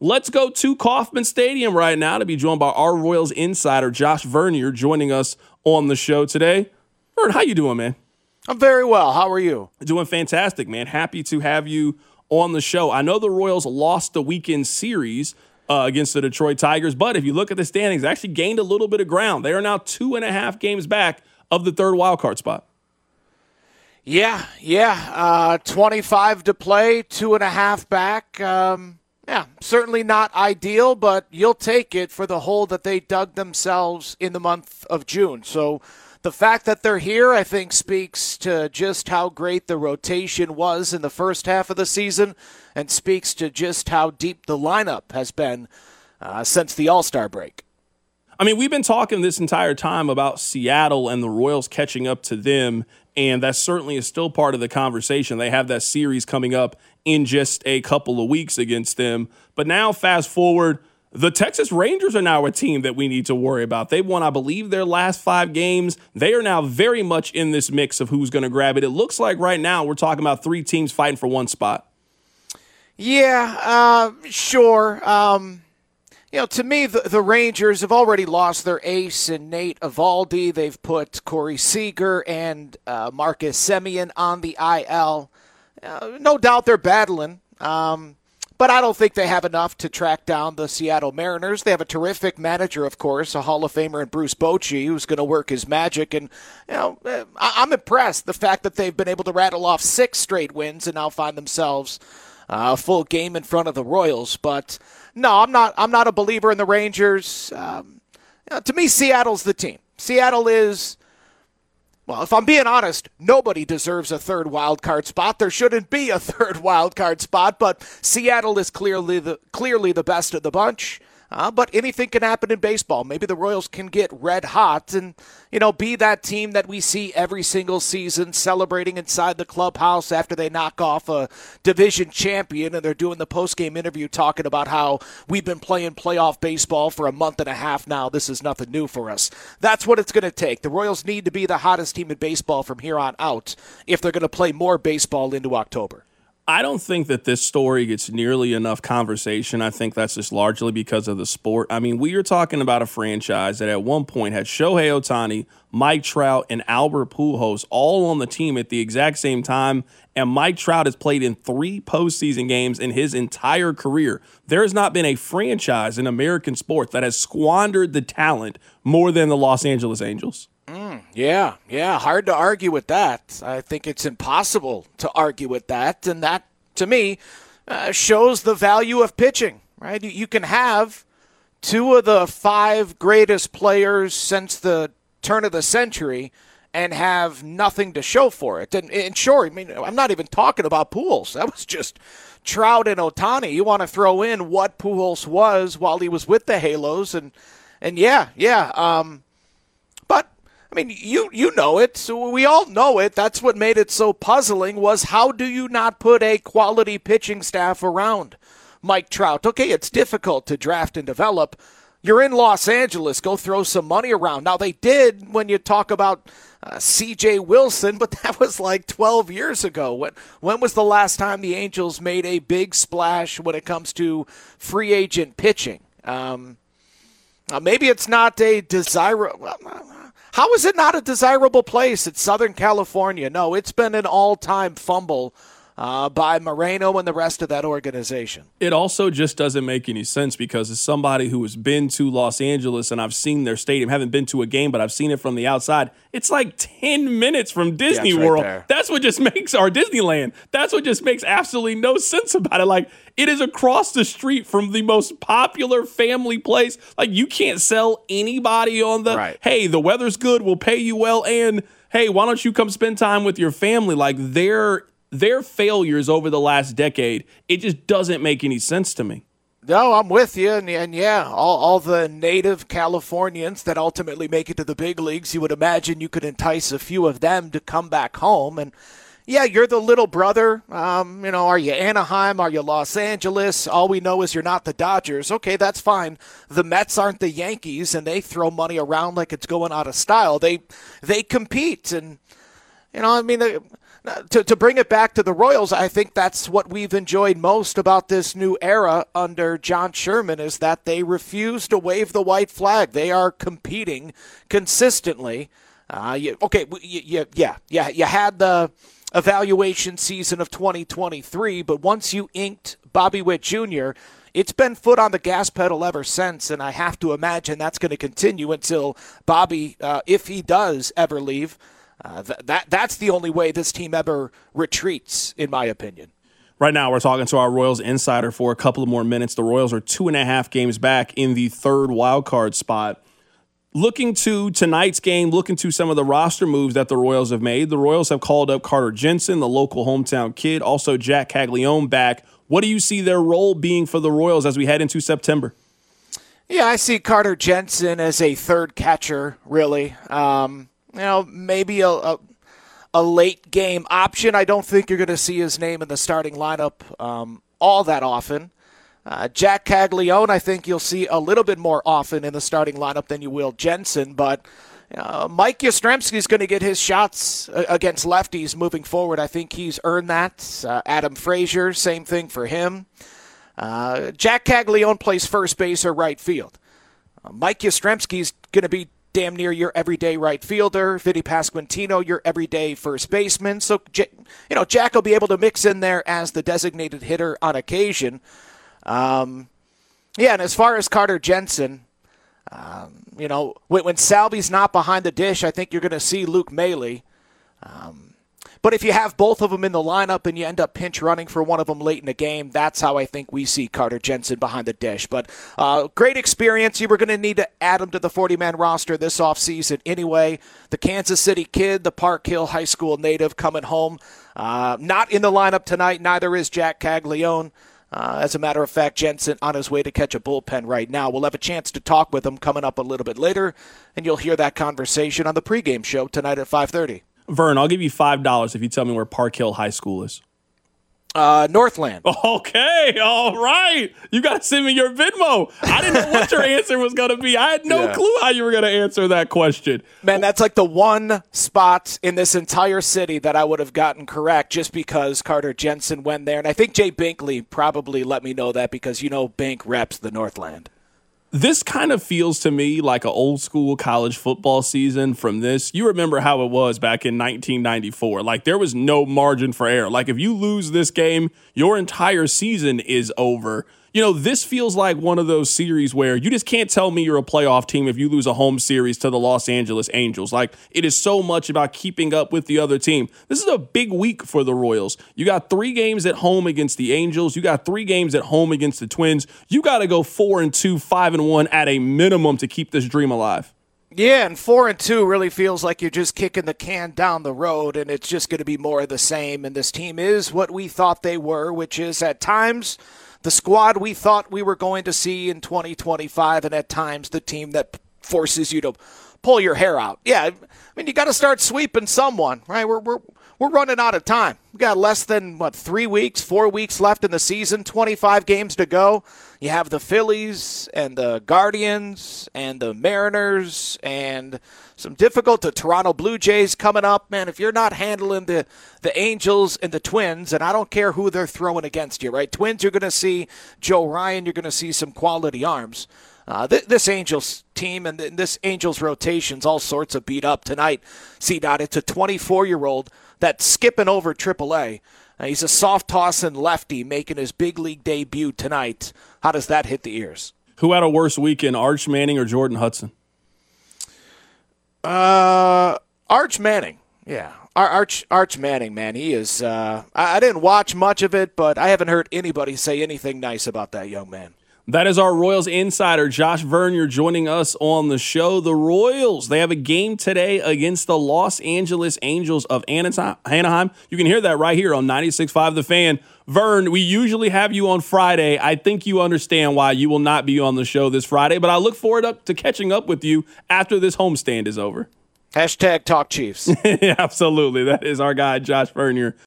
Let's go to Kauffman Stadium right now to be joined by our Royals insider, Josh Vernier, joining us on the show today. Vern, how you doing, man? I'm very well. How are you? Doing fantastic, man. Happy to have you on the show. I know the Royals lost the weekend series against the Detroit Tigers, but if you look at the standings, they actually gained a little bit of ground. They are now 2.5 games back of the third wildcard spot. Yeah. 25 to play, 2.5 back. Certainly not ideal, but you'll take it for the hole that they dug themselves in the month of June. So the fact that they're here, I think, speaks to just how great the rotation was in the first half of the season and speaks to just how deep the lineup has been since the All-Star break. I mean, we've been talking this entire time about Seattle and the Royals catching up to them, and that certainly is still part of the conversation. They have that series coming up in just a couple of weeks against them. But now, fast forward, the Texas Rangers are now a team that we need to worry about. They've won, I believe, their last 5 games. They are now very much in this mix of who's going to grab it. It looks like right now we're talking about 3 teams fighting for one spot. Yeah, sure. To me, the Rangers have already lost their ace in Nate Eovaldi. They've put Corey Seager and Marcus Semien on the IL. No doubt they're battling, but I don't think they have enough to track down the Seattle Mariners. They have a terrific manager, of course, a Hall of Famer in Bruce Bochy, who's going to work his magic. And I'm impressed the fact that they've been able to rattle off 6 straight wins and now find themselves a full game in front of the Royals. But no, I'm not a believer in the Rangers. To me, Seattle's the team. Seattle is, well, if I'm being honest, nobody deserves a third wild card spot. There shouldn't be a third wild card spot, but Seattle is clearly the best of the bunch. But anything can happen in baseball. Maybe the Royals can get red hot and, be that team that we see every single season celebrating inside the clubhouse after they knock off a division champion and they're doing the post-game interview talking about how we've been playing playoff baseball for a month and a half now. This is nothing new for us. That's what it's going to take. The Royals need to be the hottest team in baseball from here on out if they're going to play more baseball into October. I don't think that this story gets nearly enough conversation. I think that's just largely because of the sport. I mean, we are talking about a franchise that at one point had Shohei Ohtani, Mike Trout, and Albert Pujols all on the team at the exact same time, and Mike Trout has played in 3 postseason games in his entire career. There has not been a franchise in American sports that has squandered the talent more than the Los Angeles Angels. Yeah, hard to argue with that. I think it's impossible to argue with that, and that, to me, shows the value of pitching, right? You can have 2 of the 5 greatest players since the turn of the century and have nothing to show for it. And sure, I mean, I'm not even talking about Pujols. That was just Trout and Ohtani. You want to throw in what Pujols was while he was with the Halos, and but I mean, you know it, so we all know it. That's what made it so puzzling was how do you not put a quality pitching staff around Mike Trout? Okay, it's difficult to draft and develop. You're in Los Angeles. Go throw some money around. Now, they did when you talk about C.J. Wilson, but that was like 12 years ago. When was the last time the Angels made a big splash when it comes to free agent pitching? Maybe it's not a desirable. How is it not a desirable place? It's Southern California. No, it's been an all-time fumble by Moreno and the rest of that organization. It also just doesn't make any sense because as somebody who has been to Los Angeles and I've seen their stadium, haven't been to a game, but I've seen it from the outside, it's like 10 minutes from Disney World. Right, that's what just makes our Disneyland. That's what just makes absolutely no sense about it. Like, it is across the street from the most popular family place. Like, you can't sell anybody on the, right, hey, the weather's good, we'll pay you well, and hey, why don't you come spend time with your family? Like, their failures over the last decade, it just doesn't make any sense to me. No, I'm with you. And yeah, all the native Californians that ultimately make it to the big leagues, you would imagine you could entice a few of them to come back home. And yeah, you're the little brother. Are you Anaheim? Are you Los Angeles? All we know is you're not the Dodgers. Okay, that's fine. The Mets aren't the Yankees, and they throw money around like it's going out of style. They compete. And, To bring it back to the Royals, I think that's what we've enjoyed most about this new era under John Sherman is that they refuse to wave the white flag. They are competing consistently. You had the evaluation season of 2023, but once you inked Bobby Witt Jr., it's been foot on the gas pedal ever since, and I have to imagine that's going to continue until Bobby, if he does ever leave, that's the only way this team ever retreats, in my opinion. Right now, we're talking to our Royals insider for a couple of more minutes. The Royals are 2.5 games back in the third wildcard spot. Looking to tonight's game, looking to some of the roster moves that the Royals have made, the Royals have called up Carter Jensen, the local hometown kid, also Jack Caglione back. What do you see their role being for the Royals as we head into September? Yeah, I see Carter Jensen as a third catcher, really. Maybe a late game option. I don't think you're going to see his name in the starting lineup all that often. Jack Caglione, I think you'll see a little bit more often in the starting lineup than you will Jensen, but Mike Yastrzemski is going to get his shots against lefties moving forward. I think he's earned that. Adam Frazier, same thing for him. Jack Caglione plays first base or right field. Mike Yastrzemski is going to be damn near your everyday right fielder. Vinny Pasquantino, your everyday first baseman. So, Jack will be able to mix in there as the designated hitter on occasion. And as far as Carter Jensen, when Salvi's not behind the dish, I think you're going to see Luke Maile. But if you have both of them in the lineup and you end up pinch running for one of them late in the game, that's how I think we see Carter Jensen behind the dish. But great experience. You were going to need to add him to the 40-man roster this offseason anyway. The Kansas City kid, the Park Hill High School native coming home. Not in the lineup tonight. Neither is Jack Caglione. As a matter of fact, Jensen on his way to catch a bullpen right now. We'll have a chance to talk with him coming up a little bit later, and you'll hear that conversation on the pregame show tonight at 5:30. Vern, I'll give you $5 if you tell me where Park Hill High School is. Northland. Okay, all right. You got to send me your Venmo. I didn't know what your answer was going to be. I had no clue how you were going to answer that question. Man, that's like the one spot in this entire city that I would have gotten correct just because Carter Jensen went there. And I think Jay Binkley probably let me know that because, Bink reps the Northland. This kind of feels to me like an old school college football season from this. You remember how it was back in 1994. Like, there was no margin for error. Like, if you lose this game, your entire season is over. This feels like one of those series where you just can't tell me you're a playoff team if you lose a home series to the Los Angeles Angels. Like, it is so much about keeping up with the other team. This is a big week for the Royals. You got 3 games at home against the Angels. You got 3 games at home against the Twins. You got to go 4-2, 5-1 at a minimum to keep this dream alive. Yeah, and 4-2 really feels like you're just kicking the can down the road, and it's just going to be more of the same. And this team is what we thought they were, which is at times the squad we thought we were going to see in 2025, and at times the team that forces you to pull your hair out. Yeah, I mean, you got to start sweeping someone, right? We're running out of time. We got less than, 4 weeks left in the season, 25 games to go. You have the Phillies and the Guardians and the Mariners and some difficult the Toronto Blue Jays coming up. Man, if you're not handling the Angels and the Twins, and I don't care who they're throwing against you, right? Twins, you're going to see Joe Ryan. You're going to see some quality arms. This Angels team and this Angels rotation's all sorts of beat up tonight. C-Dot, it's a 24-year-old that's skipping over AAA. He's a soft-tossing lefty making his big league debut tonight. How does that hit the ears? Who had a worse weekend, Arch Manning or Jordan Hudson? Arch Manning. Yeah. Arch Manning, man. He is I didn't watch much of it, but I haven't heard anybody say anything nice about that young man. That is our Royals insider, Josh Vernier, joining us on the show. The Royals, they have a game today against the Los Angeles Angels of Anaheim. You can hear that right here on 96.5 The Fan. Vern, we usually have you on Friday. I think you understand why you will not be on the show this Friday, but I look forward to catching up with you after this homestand is over. #TalkChiefs. Absolutely. That is our guy, Josh Vernier,